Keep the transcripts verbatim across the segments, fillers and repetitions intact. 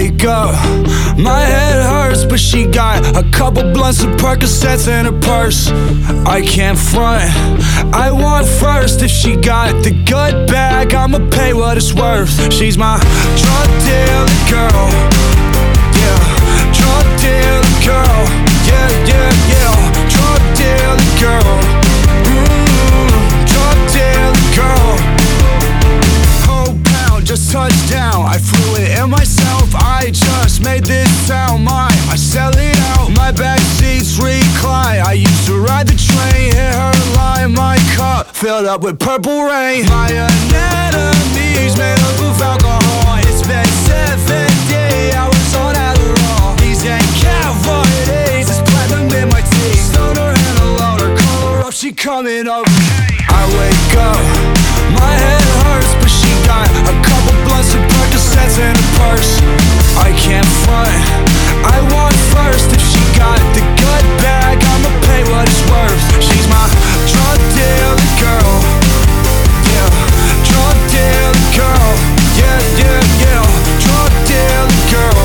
wake up, my head hurts, but she got a couple blunts of Percocets in her purse. I can't front, I want first. If she got the good bag, I'ma pay what it's worth. She's my drug dealer girl, yeah, drug dealer girl, yeah, yeah, yeah, drug dealer girl, mm, drug dealer girl. Whole pound just touched down, I flew it in myself. I just made this sound mine, I sell it out. My back seats recline, I used to ride the train, hit her line. My cup filled up with purple rain. My anatomy's made up of alcohol. It's been seventy hours on Adderall. These ain't cavities, it's platinum in my teeth. Stoner and a loader, call her up, she coming over. I wake up, my head hurts, but she got a couple blunts of Percocets in her purse. I can't front, I want first. If she got the good bag, I'ma pay what it's worth. She's my drug dealer girl, yeah, drug dealer girl, yeah, yeah, yeah, drug dealer girl,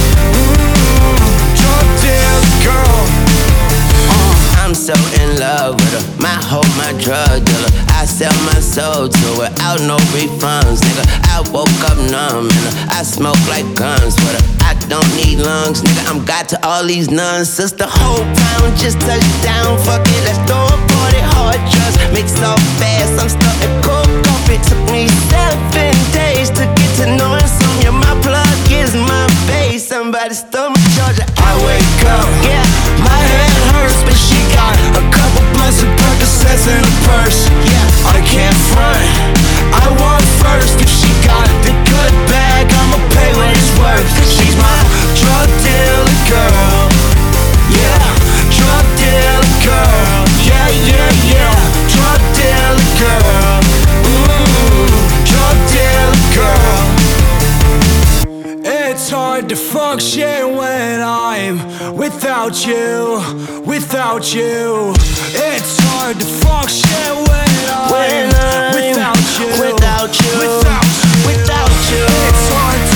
mm, drug dealer girl. uh. I'm so in love with her, my hope, my drug dealer. I sell my soul to her, out no refunds, nigga. I woke up numb, and I smoke like guns with her. I don't need lungs, nigga, I'm got to all these nuns. Sister, whole pound just touched down. Fuck it, let's throw a party. Hard drugs, mix all fast. I'm stuck in cold coffee. Took me seven days to get to knowing some. Yeah, my plug is my base. Somebody stole my charger. I wake up, Yeah, my head hurts, but she got a couple blunts of Percocets in her purse. yeah. I can't front, I want first. If she got the good bag, I'ma pay what it's worth. She's my drug dealer girl, yeah, drug dealer girl, yeah, yeah, yeah, drug dealer girl, ooh, drug dealer girl. It's hard to function when I'm without you, without you. It's hard to function when I'm When I'm without you, without you, without you. without you. It's hard to